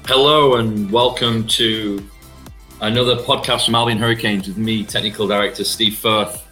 Hello and welcome to another podcast from Albion Hurricanes with me, Technical Director Steve Firth.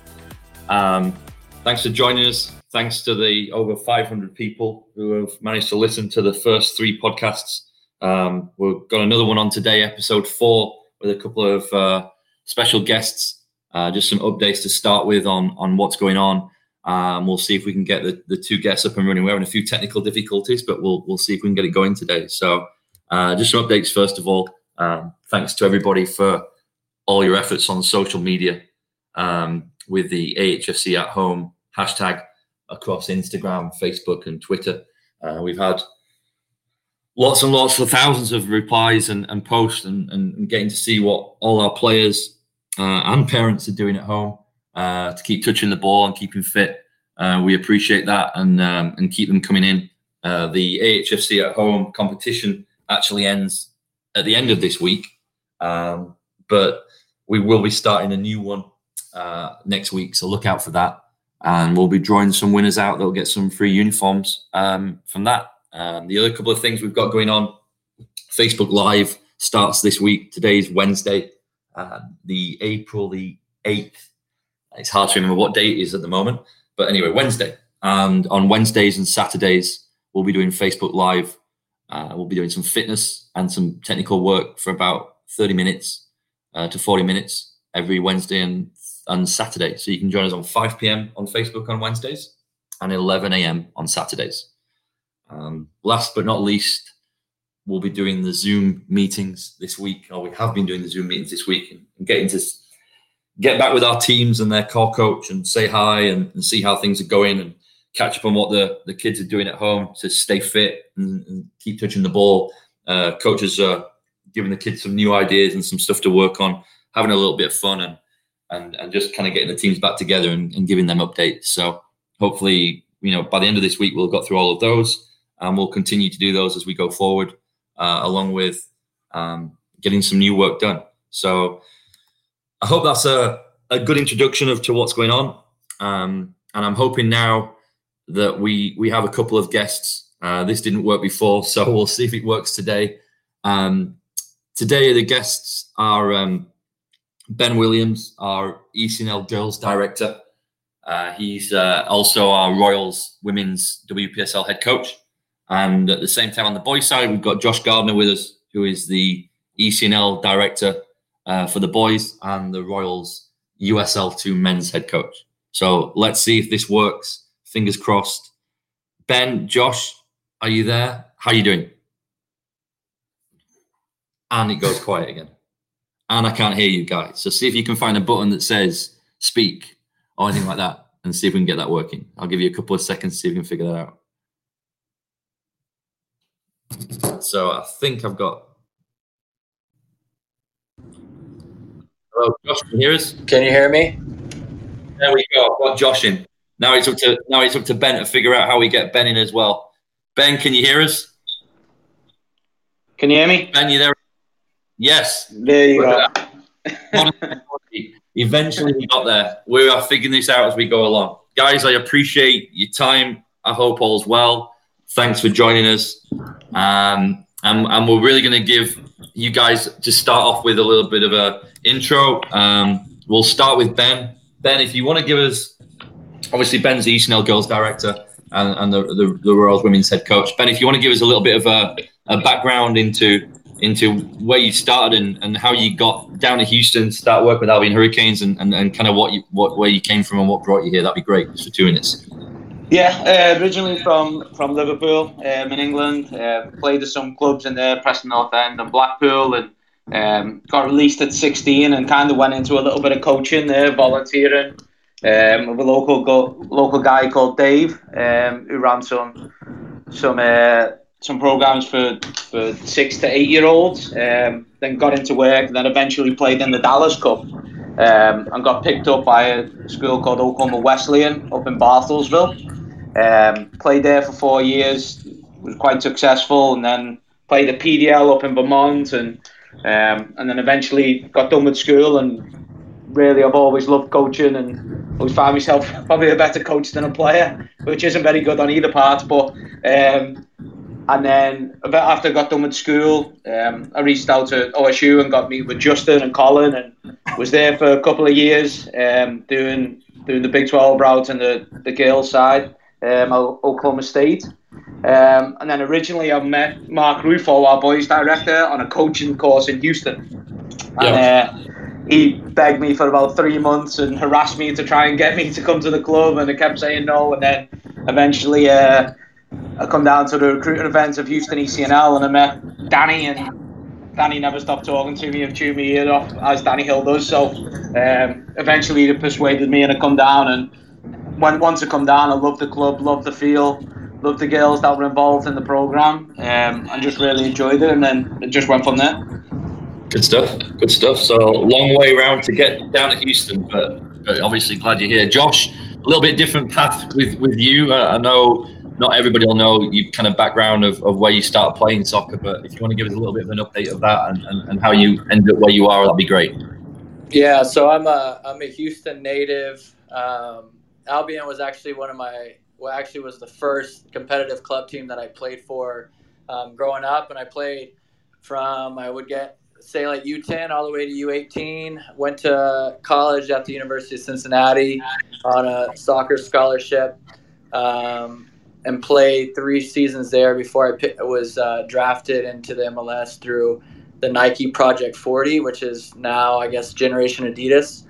Thanks for joining us. Thanks to the over 500 people who have managed to listen to the first three podcasts. We've got another one on today, episode 4, with a couple of special guests. Just some updates to start with on what's going on. We'll see if we can get the two guests up and running. We're having a few technical difficulties, but we'll see if we can get it going today. So just some updates first of all. Thanks to everybody for all your efforts on social media with the AHFC at home hashtag across Instagram, Facebook and Twitter. We've had lots and lots of thousands of replies and posts and getting to see what all our players and parents are doing at home to keep touching the ball and keeping fit. We appreciate that and keep them coming in. The AHFC at home competition actually ends at the end of this week, but we will be starting a new one next week, so look out for that. And we'll be drawing some winners out. They'll get some free uniforms from that. The other couple of things we've got going on, Facebook Live starts this week. Today's Wednesday, the April the 8th. It's hard to remember what date it is at the moment, but anyway, Wednesday. And on Wednesdays and Saturdays, we'll be doing Facebook Live. We'll be doing some fitness and some technical work for about 30 minutes to 40 minutes every Wednesday and Saturday. So you can join us on 5 p.m. on Facebook on Wednesdays and 11 a.m. on Saturdays. Last but not least, we'll be doing the Zoom meetings this week, or we have been doing the Zoom meetings this week, and getting to get back with our teams and their core coach and say hi and see how things are going and catch up on what the kids are doing at home to stay fit and keep touching the ball. Coaches are giving the kids some new ideas and some stuff to work on, having a little bit of fun and just kind of getting the teams back together and giving them updates. So hopefully, by the end of this week, we'll have got through all of those, and we'll continue to do those as we go forward, along with getting some new work done. So I hope that's a good introduction to what's going on. And I'm hoping now that we have a couple of guests. This didn't work before, so we'll see if it works today. Today, the guests are Ben Williams, our ECNL Girls Director. He's also our Royals Women's WPSL head coach. And at the same time, on the boys' side, we've got Josh Gardner with us, who is the ECNL Director for the boys and the Royals USL2 men's head coach. So let's see if this works. Fingers crossed. Ben, Josh, are you there? How are you doing? And it goes quiet again. And I can't hear you guys. So see if you can find a button that says speak or anything like that and see if we can get that working. I'll give you a couple of seconds to see if we can figure that out. So I think I've got... Hello, Josh, can you hear us? Can you hear me? There we go. I've got Josh in. Now it's up to Ben to figure out how we get Ben in as well. Ben, can you hear us? Can you hear me? Ben, you there? Yes. There you go. Eventually we got there. We are figuring this out as we go along. Guys, I appreciate your time. I hope all's well. Thanks for joining us. And we're really going to give you guys to start off with a little bit of a intro. We'll start with Ben. Ben, if you want to give us... Obviously, Ben's the ECNL Girls Director and the Royals Women's head coach. Ben, if you want to give us a little bit of a background into where you started and how you got down to Houston to start working with Albion Hurricanes and kind of where you came from and what brought you here, that'd be great, just for 2 minutes. Yeah, originally from Liverpool in England. Played at some clubs in there, Preston North End and Blackpool, and got released at 16 and kind of went into a little bit of coaching there, volunteering. With a local guy called Dave, who ran some programs for 6 to 8 year olds. Then got into work, and then eventually played in the Dallas Cup, and got picked up by a school called Oklahoma Wesleyan up in Bartlesville. Played there for 4 years, was quite successful, and then played the PDL up in Vermont, and then eventually got done with school. And really, I've always loved coaching and always found myself probably a better coach than a player, which isn't very good on either part. But And then a bit after I got done with school, I reached out to OSU and got meet with Justin and Colin, and was there for a couple of years, doing the Big 12 route and the girls side, at Oklahoma State. And then originally I met Mark Ruffo, our boys director, on a coaching course in Houston. And he begged me for about 3 months and harassed me to try and get me to come to the club, and I kept saying no. And then eventually I come down to the recruiting events of Houston ECNL, and I met Danny, and Danny never stopped talking to me and chewing me ear off, as Danny Hill does. So eventually they persuaded me, and I come down. And once I come down, I loved the club, loved the feel, loved the girls that were involved in the program, and just really enjoyed it. And then it just went from there. Good stuff. Good stuff. So long way around to get down to Houston, but obviously glad you're here. Josh, a little bit different path with you. I know not everybody will know your kind of background of where you started playing soccer, but if you want to give us a little bit of an update of that and how you ended up where you are, that'd be great. Yeah, so I'm a Houston native. Albion was actually was the first competitive club team that I played for growing up, and I played from, I would say like U10 all the way to U18. Went to college at the University of Cincinnati on a soccer scholarship, and played 3 seasons there before I was drafted into the MLS through the Nike Project 40, which is now, I guess, Generation Adidas.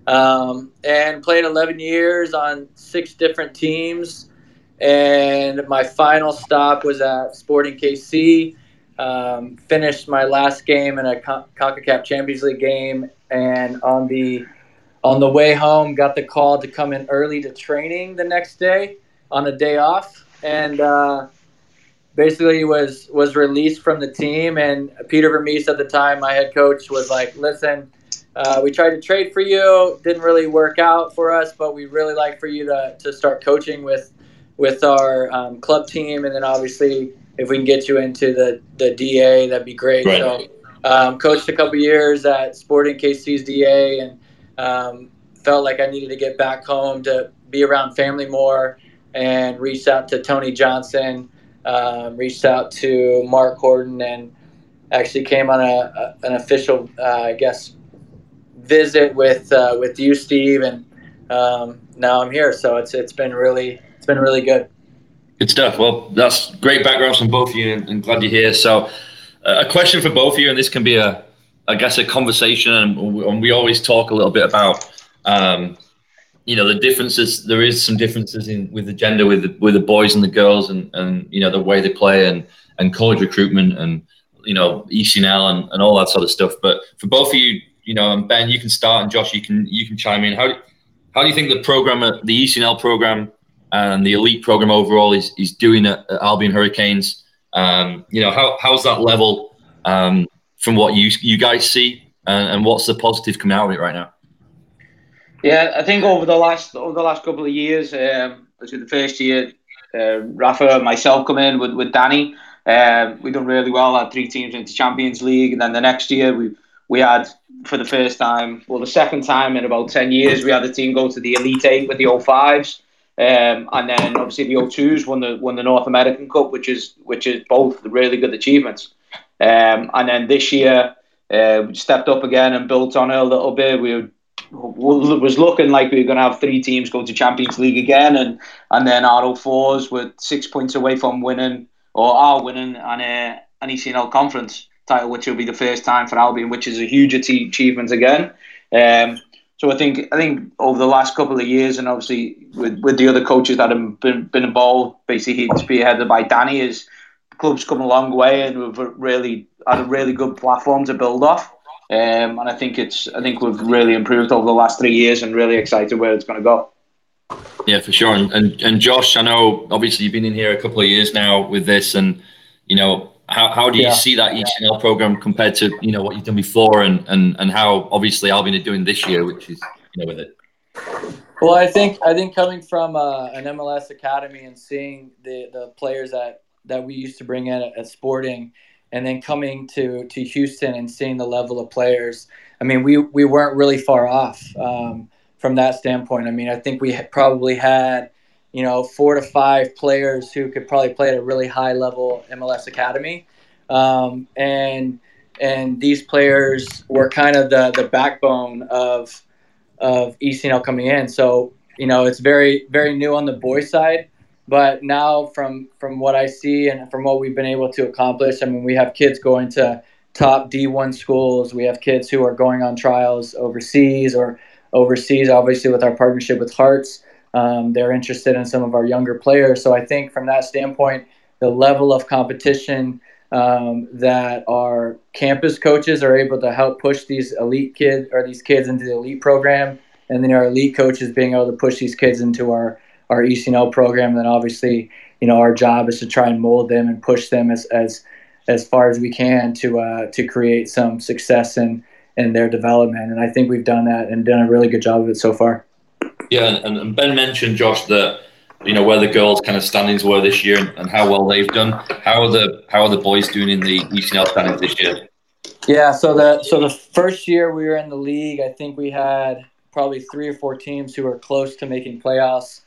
And played 11 years on 6 different teams. And my final stop was at Sporting KC. Finished my last game in a CONCACAF Champions League game, and on the way home, got the call to come in early to training the next day on a day off, and basically was released from the team. And Peter Vermees at the time, my head coach, was like, "Listen, we tried to trade for you, didn't really work out for us, but we really like for you to start coaching with our club team, and then obviously if we can get you into the DA, that'd be great." Right. So coached a couple years at Sporting KC's DA, and felt like I needed to get back home to be around family more, and reached out to Tony Johnson, reached out to Mark Horton, and actually came on an official, I guess, visit with you, Steve, and now I'm here. So it's been really good. Good stuff. Well, that's great backgrounds from both of you, and glad you're here. So, a question for both of you, and this can be a conversation, and we always talk a little bit about, the differences. There is some differences with the gender, with the boys and the girls, and the way they play, and college recruitment, and ECNL and all that sort of stuff. But for both of you, and Ben, you can start, and Josh, you can chime in. How do you think the program, the ECNL program, and the elite program overall is doing at Albion Hurricanes? How's that level from what you guys see, and what's the positive coming out of it right now? Yeah, I think over the last couple of years, actually the first year, Rafa and myself come in with Danny. We done really well, had 3 teams into Champions League, and then the next year we had, for the first time, the second time in about 10 years, we had the team go to the Elite 8 with the 05s. And then obviously the O2s won the North American Cup, which is both really good achievements. And then this year we stepped up again and built on it a little bit. We was looking like we were going to have 3 teams go to Champions League again, and then our O4s were 6 points away from winning an ECNL conference title, which will be the first time for Albion, which is a huge achievement again. So I think over the last couple of years, and obviously with the other coaches that have been involved, basically spearheaded by Danny, is the club's come a long way, and we've really had a really good platform to build off. And I think we've really improved over the last 3 years, and really excited where it's going to go. Yeah, for sure. And Josh, I know obviously you've been in here a couple of years now with this, and how do you see that ECNL program compared to what you've done before, and how obviously Albion are doing this year, which is with it? Well, I think coming from an MLS academy and seeing the players that we used to bring in at Sporting, and then coming to Houston and seeing the level of players, I mean, we weren't really far off from that standpoint. I mean, I think we probably had 4 to 5 players who could probably play at a really high level MLS academy. And these players were kind of the backbone of ECNL coming in. So, it's very, very new on the boys side. But now from what I see and from what we've been able to accomplish, I mean, we have kids going to top D1 schools. We have kids who are going on trials overseas, obviously with our partnership with Hearts. They're interested in some of our younger players. So I think from that standpoint, the level of competition that our campus coaches are able to help push these kids into the elite program, and then our elite coaches being able to push these kids into our ECNL program. And then obviously, our job is to try and mold them and push them as far as we can to create some success in their development. And I think we've done that and done a really good job of it so far. Yeah, and Ben mentioned, Josh, that where the girls' kind of standings were this year and how well they've done. How are the boys doing in the ECNL standings this year? Yeah, so the first year we were in the league, I think we had probably 3 or 4 teams who were close to making playoffs.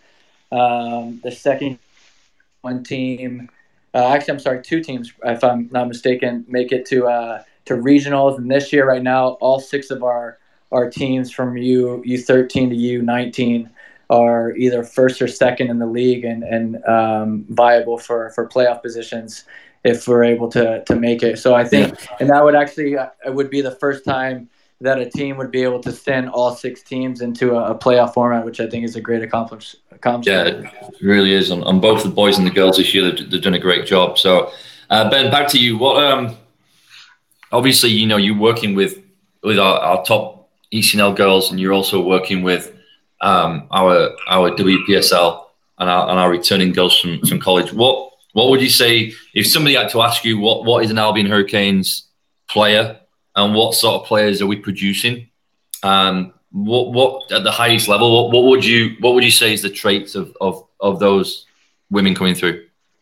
The second one team, actually, I'm sorry, 2 teams, if I'm not mistaken, make it to regionals. And this year, right now, all 6 of our teams from U13 to U19 are either first or second in the league and viable for playoff positions if we're able to make it. So I think, and that would actually it would be the first time that a team would be able to send all 6 teams into a playoff format, which I think is a great accomplishment. Yeah, it really is. On both the boys and the girls this year, they've done a great job. So, Ben, back to you. What? Obviously, you're working with our top ECNL girls, and you're also working with our WPSL and our returning girls from college. What would you say if somebody had to ask you what is an Albion Hurricanes player and what sort of players are we producing? What at the highest level? What would you say is the traits of those women coming through?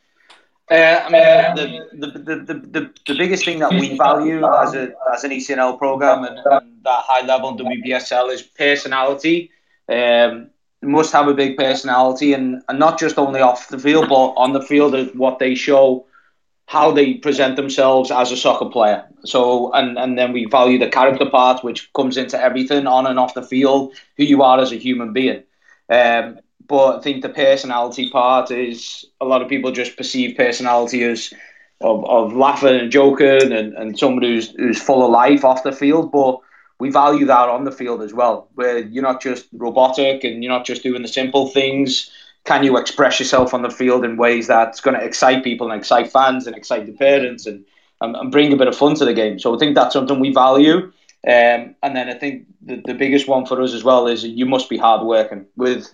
I mean, the biggest thing that we value as an ECNL program and that high level WPSL is personality. Must have a big personality, and not just only off the field, but on the field is what they show, how they present themselves as a soccer player. So, and then we value the character part, which comes into everything on and off the field, who you are as a human being. But I think the personality part is a lot of people just perceive personality as of laughing and joking and somebody who's full of life off the field. But we value that on the field as well, where you're not just robotic and you're not just doing the simple things. Can you express yourself on the field in ways that's going to excite people and excite fans and excite the parents and bring a bit of fun to the game? So I think that's something we value. And then I think the biggest one for us as well is you must be hardworking.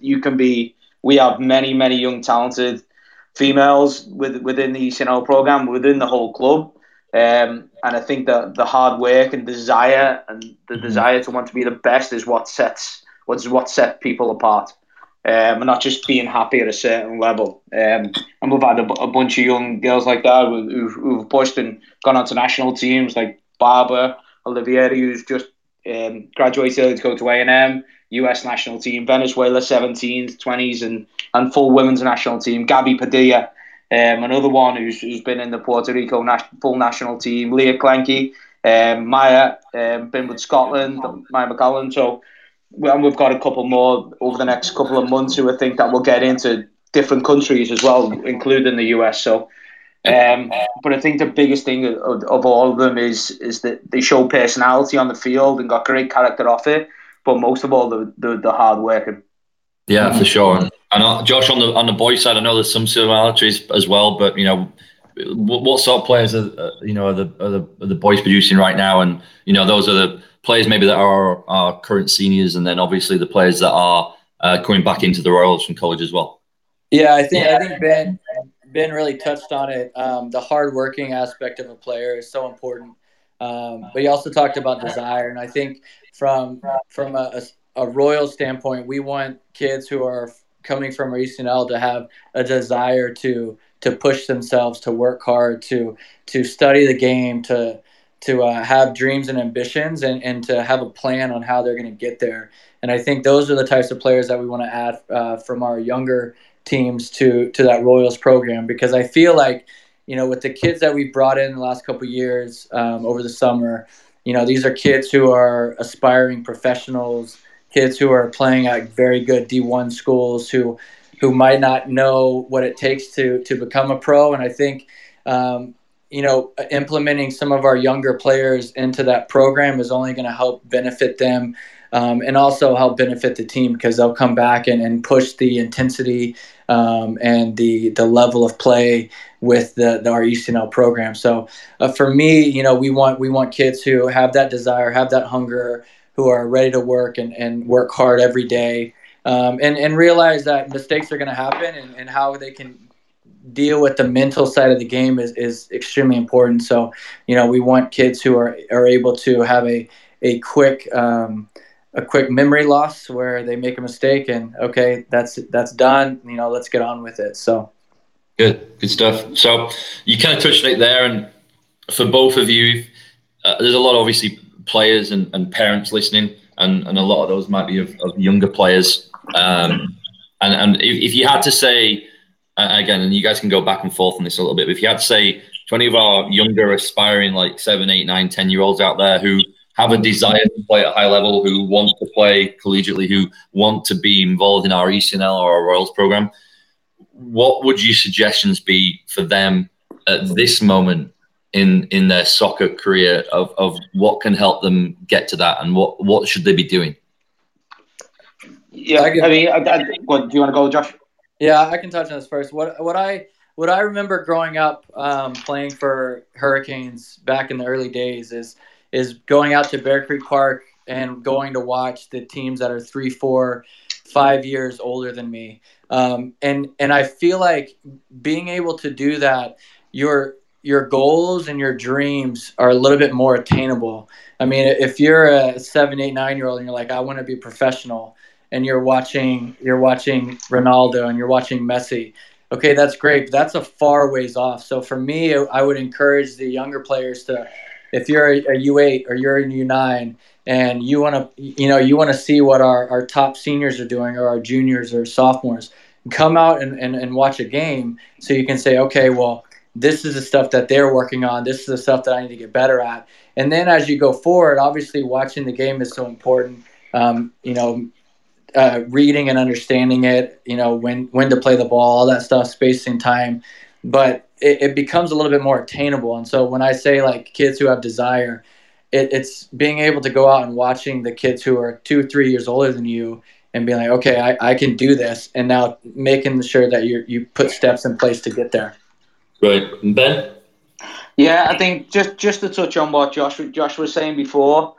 We have many, many young, talented females within the ECNL program, within the whole club. And I think that the hard work and desire and the desire to want to be the best is what sets people apart. And not just being happy at a certain level. And we've had a bunch of young girls like that who've pushed and gone on to national teams, like Barbara Olivieri, who's just graduated to go to A&M, US national team, Venezuela 17s, 20s, and full women's national team. Gabby Padilla, another one who's been in the Puerto Rico full national team. Leah Klenke, Maya, been with Scotland, Maya McCallum. So we've got a couple more over the next couple of months who I think that will get into different countries as well, including the US. So, but I think the biggest thing of all of them is that they show personality on the field and got great character off it. But most of all, the hard working. Yeah, for sure. And Josh, on the boys' side, I know there's some similarities as well. But what sort of players are the boys producing right now? And those are the players maybe that are our current seniors, and then obviously the players that are coming back into the Royals from college as well. Yeah, I think Ben really touched on it. The hardworking aspect of a player is so important. But he also talked about desire, and I think from a Royal standpoint, we want kids who are coming from our ECNL to have a desire to push themselves, to work hard, to study the game, to have dreams and ambitions, and to have a plan on how they're going to get there. And I think those are the types of players that we want to add from our younger teams to that Royals program, because I feel like, with the kids that we brought in the last couple of years over the summer, these are kids who are aspiring professionals, kids who are playing at very good D1 schools, who might not know what it takes to become a pro. And I think, implementing some of our younger players into that program is only going to help benefit them, and also help benefit the team, because they'll come back and push the intensity and the level of play with our ECNL program. So for me, we want kids who have that desire, have that hunger, who are ready to work and work hard every day, and realize that mistakes are going to happen, and how they can deal with the mental side of the game is extremely important. So, we want kids who are able to have a quick memory loss, where they make a mistake and, okay, that's done, let's get on with it. So good stuff. So you kind of touched on it there, and for both of you, there's a lot of obviously players and parents listening, and a lot of those might be of younger players. And if you had to say, again, and you guys can go back and forth on this a little bit, but if you had to say to any of our younger aspiring, like 7, 8, 9, 10-year-olds out there who have a desire to play at a high level, who want to play collegiately, who want to be involved in our ECNL or our Royals program, what would your suggestions be for them at this moment in their soccer career of what can help them get to that, and what should they be doing? Yeah, do you want to go, Josh? Yeah, I can touch on this first. What I remember growing up playing for Hurricanes back in the early days is going out to Bear Creek Park and going to watch the teams that are 3, 4, 5 years older than me. And I feel like being able to do that, your goals and your dreams are a little bit more attainable. I mean, if you're a 7, 8, 9-year-old and you're like, I want to be professional, and you're watching Ronaldo and you're watching Messi, okay, that's great, but that's a far ways off. So for me, I would encourage the younger players to, if you're a U8 or you're in U9 and you want to see what our top seniors are doing, or our juniors or sophomores, come out and watch a game, so you can say, okay, well, this is the stuff that they're working on, this is the stuff that I need to get better at. And then as you go forward, obviously watching the game is so important. Reading and understanding it, when to play the ball, all that stuff, spacing time, but it becomes a little bit more attainable. And so when I say like kids who have desire, it's being able to go out and watching the kids who are 2, 3 years older than you and being like, okay, I can do this, and now making sure that you put steps in place to get there. Right. Ben? Yeah, I think just to touch on what Josh was saying before,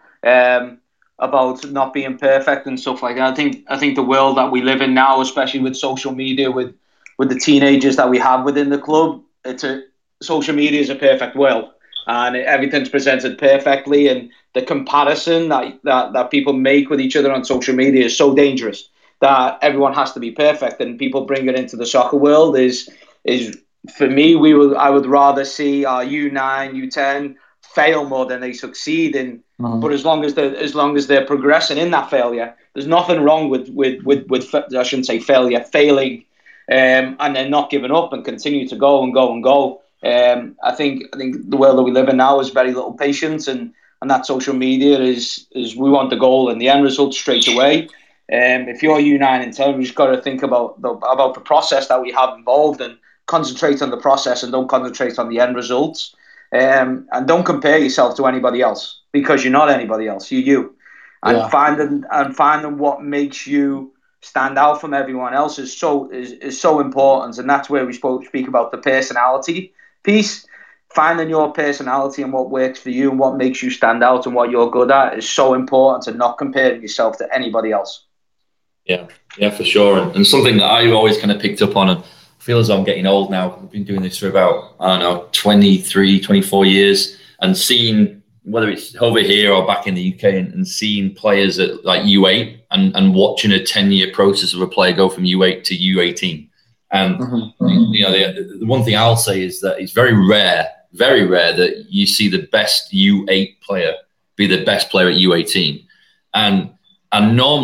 about not being perfect and stuff like that. I think the world that we live in now, especially with social media, with the teenagers that we have within the club, social media is a perfect world, and everything's presented perfectly. And the comparison that people make with each other on social media is so dangerous, that everyone has to be perfect, and people bring it into the soccer world. Is for me, I would rather see our U9, U10 fail more than they succeed in. But as long as they're progressing in that failure, there's nothing wrong with I shouldn't say failure, failing, and then not giving up and continue to go and go and go. I think the world that we live in now is very little patience, and that social media is we want the goal and the end result straight away. If you're U9 and 10, we've just got to think about the process that we have involved, and concentrate on the process and don't concentrate on the end results. And don't compare yourself to anybody else, because you're not anybody else. You're you. And finding what makes you stand out from everyone else is so important. And that's where we speak about the personality piece. Finding your personality and what works for you and what makes you stand out and what you're good at is so important, and not comparing yourself to anybody else. Yeah, for sure. And something that I've always kind of picked up on, and I feel as though I'm getting old now. I've been doing this for about, 23, 24 years, and seeing, whether it's over here or back in the UK, and seeing players at like U8 and watching a 10-year process of a player go from U8 to U18. And, the one thing I'll say is that it's very rare that you see the best U8 player be the best player at U18. And normally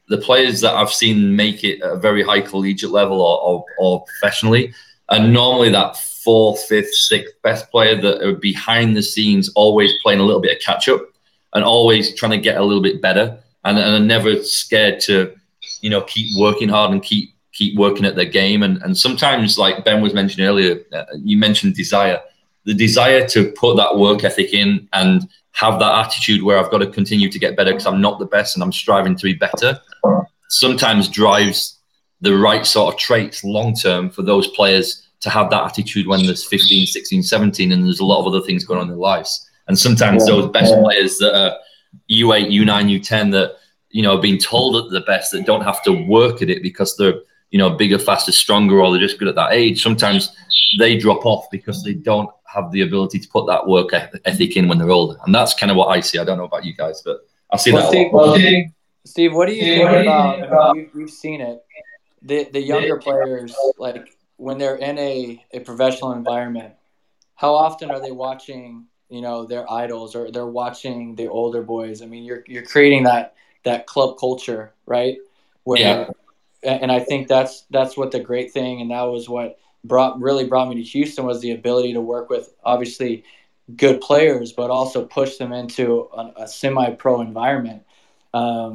the players that I've seen make it at a very high collegiate level or professionally are normally that fourth, fifth, sixth best player that are behind the scenes, always playing a little bit of catch up and always trying to get a little bit better, and are never scared to, keep working hard and keep working at their game. And sometimes, like Ben was mentioning earlier, you mentioned desire. The desire to put that work ethic in and have that attitude where I've got to continue to get better because I'm not the best and I'm striving to be better, sometimes drives the right sort of traits long term for those players to have that attitude when there's 15, 16, 17 and there's a lot of other things going on in their lives. And sometimes those best players that are U8, U9, U10 that, are being told that they're the best, that don't have to work at it because they're, bigger, faster, stronger, or they're just good at that age. Sometimes they drop off because they don't have the ability to put that work ethic in when they're older. And that's kind of what I see. I don't know about you guys, but I see that a lot. Steve, what do you think about, we've seen it, the younger players, like when they're in a professional environment, how often are they watching, their idols, or they're watching the older boys? I mean, you're creating that club culture, right? Where, and I think that's what the great thing, and that was what really brought me to Houston, was the ability to work with obviously good players, but also push them into a semi-pro environment. How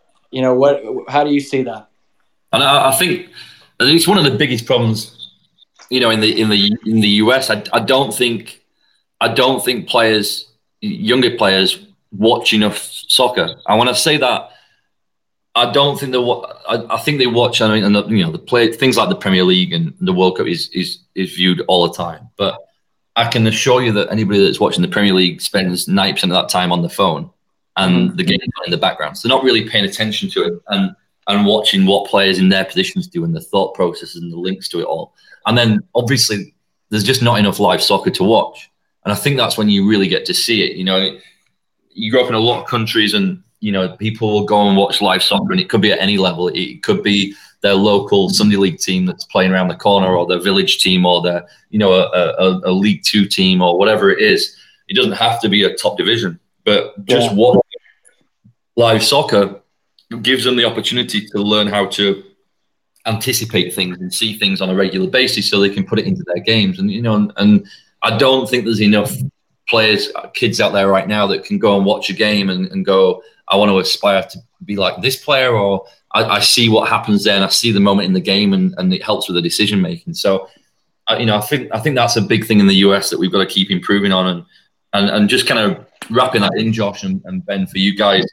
do you see that? And I think it's one of the biggest problems, in the US. I don't think players, younger players, watch enough soccer. And when I say that, I don't think I think they watch. I mean, and the play things like the Premier League and the World Cup is viewed all the time. But I can assure you that anybody that's watching the Premier League spends 90% of that time on the phone, and the game's in the background. So they're not really paying attention to it and watching what players in their positions do and the thought processes and the links to it all. And then obviously there's just not enough live soccer to watch. And I think that's when you really get to see it. You grow up in a lot of countries and, people will go and watch live soccer, and it could be at any level. It could be their local Sunday league team that's playing around the corner, or their village team, or their, a League Two team, or whatever it is. It doesn't have to be a top division, but just watching live soccer gives them the opportunity to learn how to anticipate things and see things on a regular basis so they can put it into their games. And, and I don't think there's enough kids out there right now that can go and watch a game and go, I want to aspire to be like this player, or I see what happens there and I see the moment in the game and it helps with the decision making. So, I think that's a big thing in the US that we've got to keep improving on, and just kind of wrapping that in, Josh and Ben, for you guys.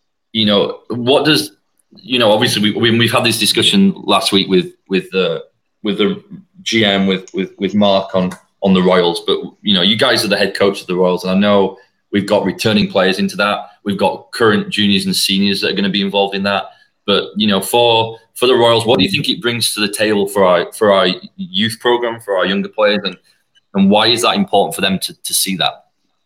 What does, obviously we've had this discussion last week with the GM with Mark on the Royals, but you guys are the head coach of the Royals, and I know we've got returning players into that. We've got current juniors and seniors that are going to be involved in that. But for the Royals, what do you think it brings to the table for our youth program, for our younger players, and why is that important for them to see that?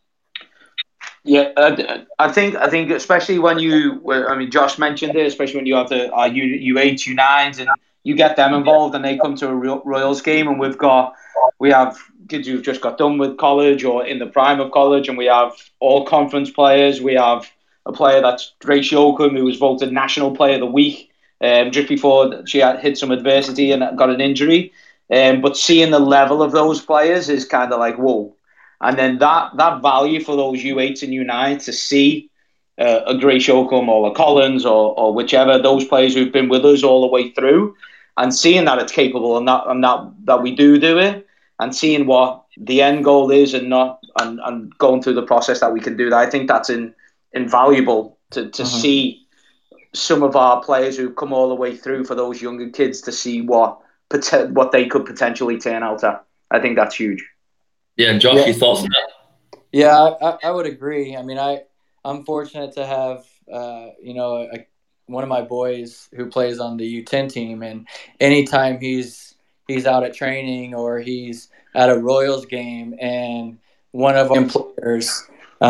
Yeah, I think especially when Josh mentioned it, especially when you have our U8, U9s, and you get them involved and they come to a Royals game, and we have kids who've just got done with college or in the prime of college, and we have all conference players. We have a player that's Grace Yoakum, who was voted National Player of the Week just before she had hit some adversity and got an injury. But seeing the level of those players is kind of like, whoa. And then that value for those U8s and U9s to see a Grace Yoakum or a Collins or whichever, those players who've been with us all the way through, and seeing that it's capable and that we do it, and seeing what the end goal is and going through the process that we can do that. I think that's invaluable to see some of our players who come all the way through, for those younger kids to see what they could potentially turn out at. I think that's huge. Yeah, and Josh, your thoughts on that? Yeah, I would agree. I mean, I'm fortunate to have one of my boys who plays on the U10 team, and anytime he's out at training or he's at a Royals game and one of our players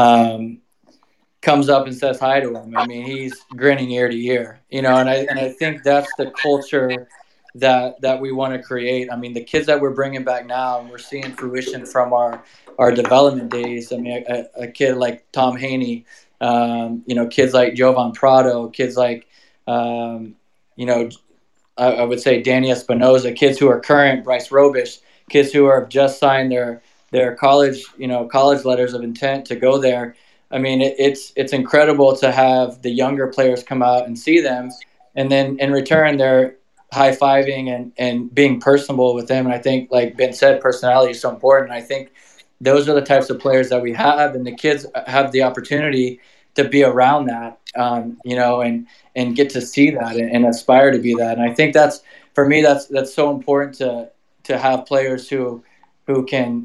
comes up and says hi to him, I mean, he's grinning ear to ear, and I think that's the culture that we want to create. I mean, the kids that we're bringing back now, and we're seeing fruition from our development days. I mean, a kid like Tom Haney, kids like Jovan Prado, kids like You know, I would say Danny Espinoza, kids who are current, Bryce Robish, kids who have just signed their college letters of intent to go there. I mean, it's incredible to have the younger players come out and see them, and then in return they're high-fiving and being personable with them. And I think, like Ben said, personality is so important. I think those are the types of players that we have, and the kids have the opportunity to be around that, and get to see that and aspire to be that. And I think that's, for me, that's so important to have players who can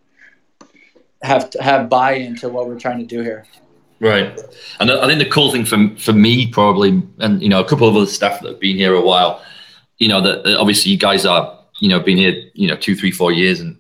have buy-in to what we're trying to do here. Right. And I think the cool thing for me probably, and, a couple of other staff that have been here a while, that obviously you guys are, been here, 2, 3, 4 years, and,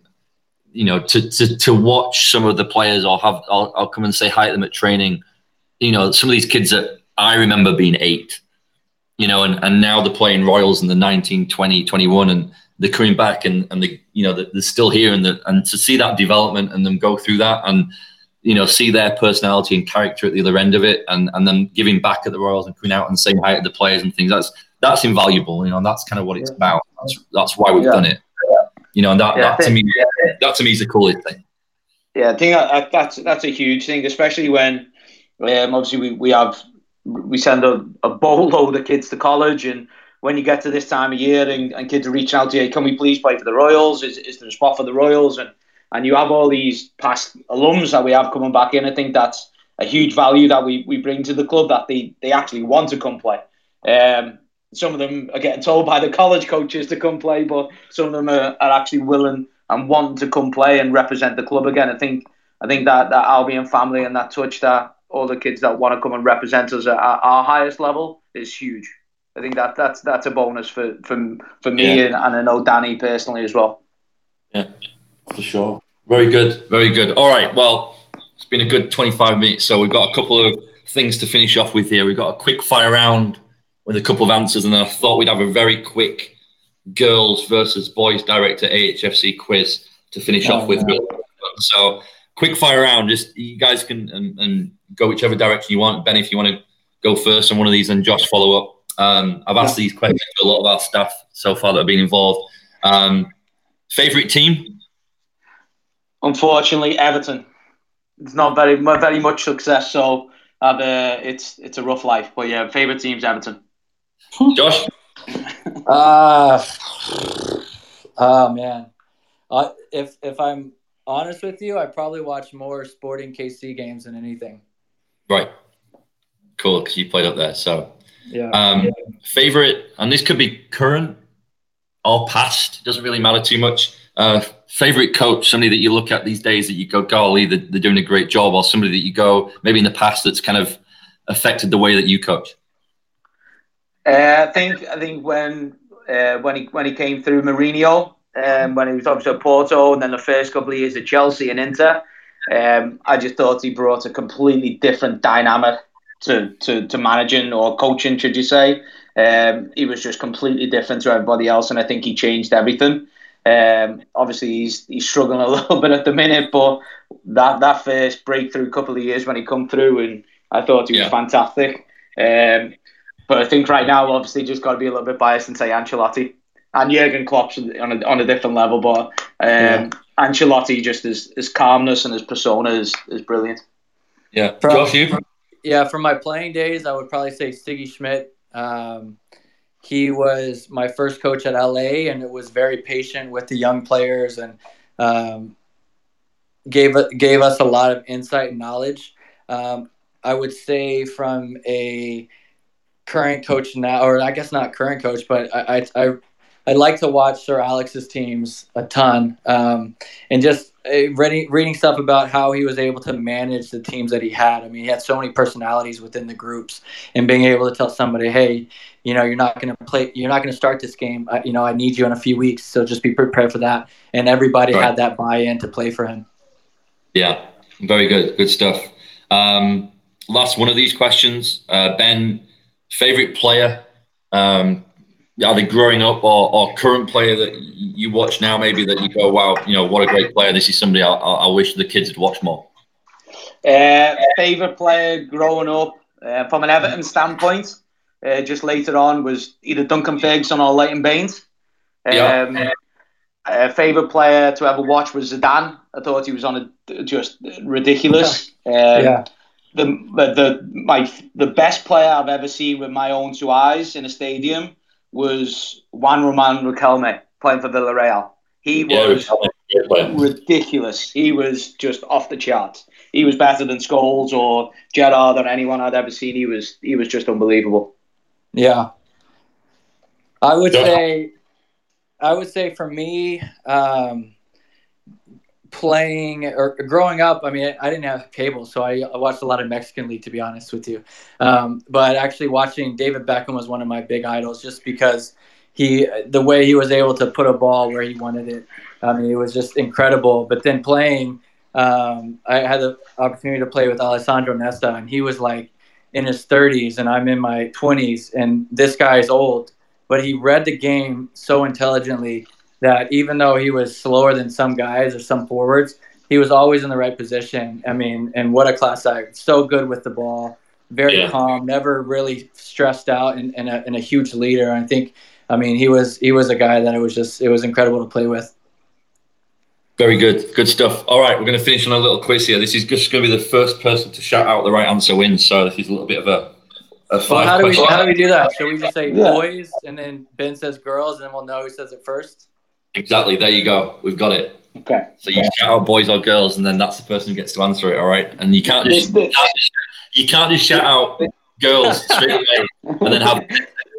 to watch some of the players I'll come and say hi to them at training, some of these kids that I remember being 8, and now they're playing Royals in the 19, 20, 21, and they're coming back and they're still here, and to see that development and them go through that and, see their personality and character at the other end of it, and then giving back at the Royals and coming out and saying hi to the players and things, that's invaluable, and that's kind of what it's about. That's why we've done it. And that to me is the coolest thing. Yeah, I think that's a huge thing, especially when obviously we send a boatload of kids to college, and when you get to this time of year and kids are reaching out to you, can we please play for the Royals? Is there a spot for the Royals? And you have all these past alums that we have coming back in. I think that's a huge value that we bring to the club, that they actually want to come play. Some of them are getting told by the college coaches to come play, but some of them are actually willing and wanting to come play and represent the club again. I think that Albion family and that touch that all the kids that want to come and represent us at our highest level is huge. I think that's a bonus for me, and I know Danny personally as well. Yeah, for sure. Very good, very good. All right, well, it's been a good 25 minutes, so we've got a couple of things to finish off with here. We've got a quick fire round with a couple of answers, and then I thought we'd have a very quick girls versus boys director AHFC quiz to finish off with. So quick fire round, just you guys can and go whichever direction you want. Ben, if you want to go first on one of these, and Josh follow up. I've asked these questions to a lot of our staff so far that have been involved. Favorite team? Unfortunately, Everton. It's not very much success, so it's a rough life. But yeah, favorite team's Everton. Josh? Oh man, if I'm honest with you, I probably watch more Sporting KC games than anything. Right. Cool, because you played up there. So yeah. Favorite, and this could be current or past, doesn't really matter too much. Favorite coach, somebody that you look at these days that you go, golly, they're doing a great job, or somebody that you go, maybe in the past that's kind of affected the way that you coach. I think when he came through Mourinho, when he was obviously at Porto, and then the first couple of years at Chelsea and Inter, I just thought he brought a completely different dynamic to managing or coaching, should you say. He was just completely different to everybody else, and I think he changed everything. Obviously, he's struggling a little bit at the minute, but that first breakthrough couple of years when he come through, and I thought he was fantastic. But I think right now, obviously, just got to be a little bit biased and say Ancelotti and Jurgen Klopp's on a different level. But Ancelotti, just his calmness and his persona is brilliant. Yeah, Josh, you? Yeah, from my playing days, I would probably say Sigi Schmidt. He was my first coach at LA, and it was very patient with the young players, and gave us a lot of insight and knowledge. I would say from a current coach now, or I guess not current coach, but I like to watch Sir Alex's teams a ton, and just reading stuff about how he was able to manage the teams that he had. I mean, he had so many personalities within the groups, and being able to tell somebody, hey, you're not going to start this game. I need you in a few weeks, so just be prepared for that. And everybody had that buy-in to play for him. Yeah, very good stuff. Last one of these questions, Ben. Favorite player, either growing up or current player that you watch now, maybe that you go, wow, what a great player. This is somebody I wish the kids had watched more. Favorite player growing up, from an Everton standpoint, just later on was either Duncan Ferguson or Leighton Baines. Favourite player to ever watch was Zidane. I thought he was just ridiculous. The best player I've ever seen with my own two eyes in a stadium was Juan Román Riquelme playing for Villarreal. He was ridiculous. He was just off the charts. He was better than Scholes or Gerrard or anyone I'd ever seen. He was just unbelievable. Yeah, I would say for me, playing or growing up, I mean, I didn't have cable, so I watched a lot of Mexican League, to be honest with you. But actually watching David Beckham was one of my big idols, just because the way he was able to put a ball where he wanted it. I mean, it was just incredible. But then playing, I had the opportunity to play with Alessandro Nesta, and he was like in his 30s, and I'm in my 20s, and this guy's old, but he read the game so intelligently that even though he was slower than some guys or some forwards, he was always in the right position. I mean, and what a class act. So good with the ball, very calm, never really stressed out, and a huge leader. I think, I mean, he was a guy that it was incredible to play with. Very good. Good stuff. All right, we're going to finish on a little quiz here. This is just going to be the first person to shout out the right answer wins. So this is a little bit of a five how do we do that? Should we just say boys, and then Ben says girls, and then we'll know who says it first? Exactly. There you go. We've got it. Okay. So you shout out boys or girls, and then that's the person who gets to answer it. All right. And you can't just shout out girls straight away and then have.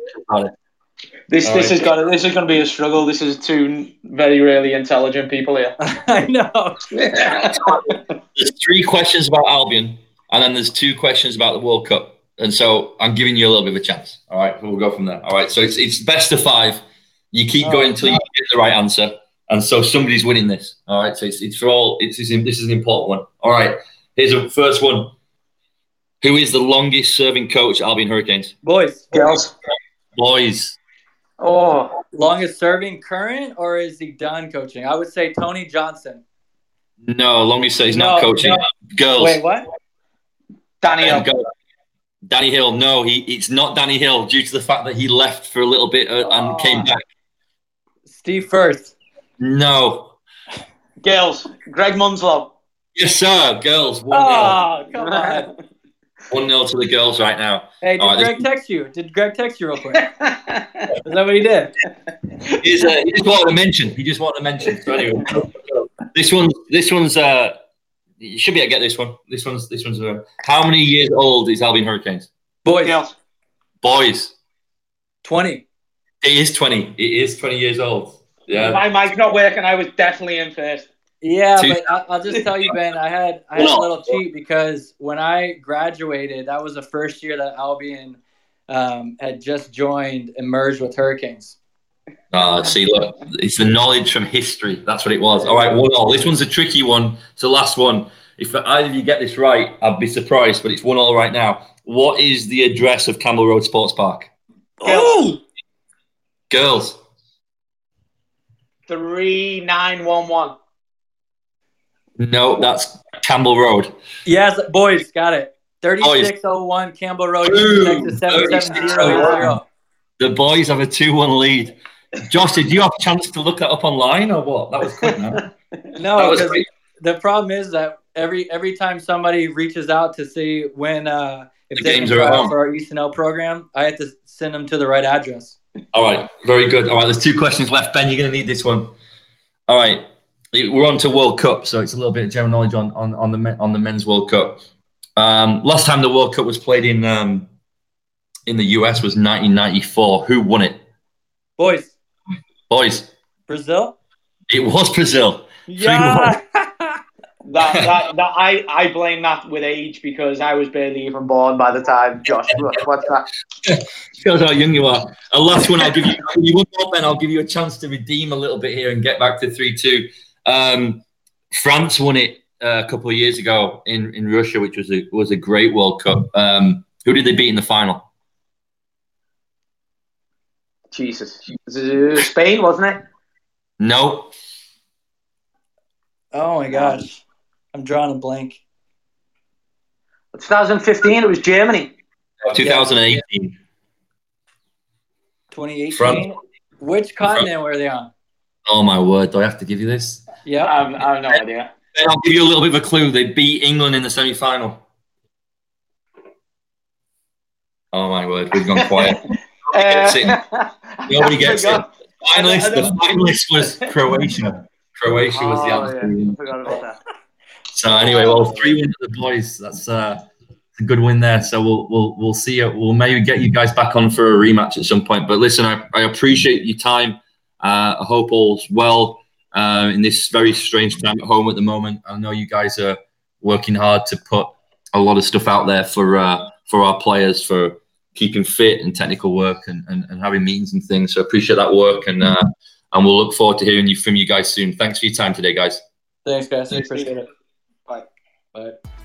This is going to be a struggle. This is two very really intelligent people here. I know. There's 3 questions about Albion, and then there's 2 questions about the World Cup. And so I'm giving you a little bit of a chance. All right, we'll go from there. All right, so it's best of 5. You keep going until you get the right answer, and so somebody's winning this. All right, so it's for all. This is an important one. All right, here's the first one. Who is the longest serving coach at Albion Hurricanes? Boys. Girls. Boys. Oh, longest serving current, or is he done coaching? I would say Tony Johnson. No, longest he's not coaching. No. Girls. Wait, what? Danny Hill. Danny Hill. No, it's not Danny Hill due to the fact that he left for a little bit and came back. Steve Firth. No. Girls. Greg Munslow. Yes, sir. Girls. 1-0. Oh, come on. 1-0 to the girls right now. Hey, Greg text you? Did Greg text you real quick? Is that what he did? He just wanted to mention. So anyway, this one's. You should be able to get this one. This one's. How many years old is Albion Hurricanes? Boys. Girls. Boys. 20. It is 20. It is 20 years old. Yeah. My mic's not working. I was definitely in first. Yeah, but I'll just tell you, Ben, I had a little cheat because when I graduated, that was the first year that Albion had just joined and merged with Hurricanes. See, look, it's the knowledge from history. That's what it was. All right, 1-1. This one's a tricky one. It's the last one. If either of you get this right, I'd be surprised, but it's 1-1 right now. What is the address of Campbell Road Sports Park? Oh! Girls. 3911. No, that's Campbell Road. Yes, boys, got it. 3601 Campbell Road, Texas 77080. The boys have a 2-1 lead. Josh, did you have a chance to look that up online or what? That was quick, man. No, because the problem is that every time somebody reaches out to see when if they can try for our ECNL program, I have to send them to the right address. All right, very good. All right, there's 2 questions left. Ben, you're going to need this one. All right, we're on to World Cup, so it's a little bit of general knowledge on the men's World Cup. Last time the World Cup was played in the US was 1994. Who won it? Boys. Brazil. It was Brazil. Yeah. I blame that with age because I was barely even born by the time. Josh, what's that? Shows how young you are. A last one, I'll give you one more, Ben. I'll give you a chance to redeem a little bit here and get back to 3-2. France won it a couple of years ago in Russia, which was a great World Cup. Who did they beat in the final? Jesus. Spain, wasn't it? No. Oh, my gosh. I'm drawing a blank. 2015, it was Germany. 2018. 2018. France. Which continent were they on? Oh my word! Do I have to give you this? Yeah. I have no idea. Then I'll give you a little bit of a clue. They beat England in the semi-final. Oh my word! We've gone quiet. Nobody gets it. The finalist was Croatia. Croatia was the answer. Yeah. I forgot about that. So anyway, well, 3-1 to the boys. That's a good win there. So we'll see it. We'll maybe get you guys back on for a rematch at some point. But listen, I appreciate your time. I hope all's well in this very strange time at home at the moment. I know you guys are working hard to put a lot of stuff out there for our players, for keeping fit and technical work and having meetings and things. So I appreciate that work, and we'll look forward to hearing from you guys soon. Thanks for your time today, guys. Thanks, guys. I appreciate it. Bye. Bye.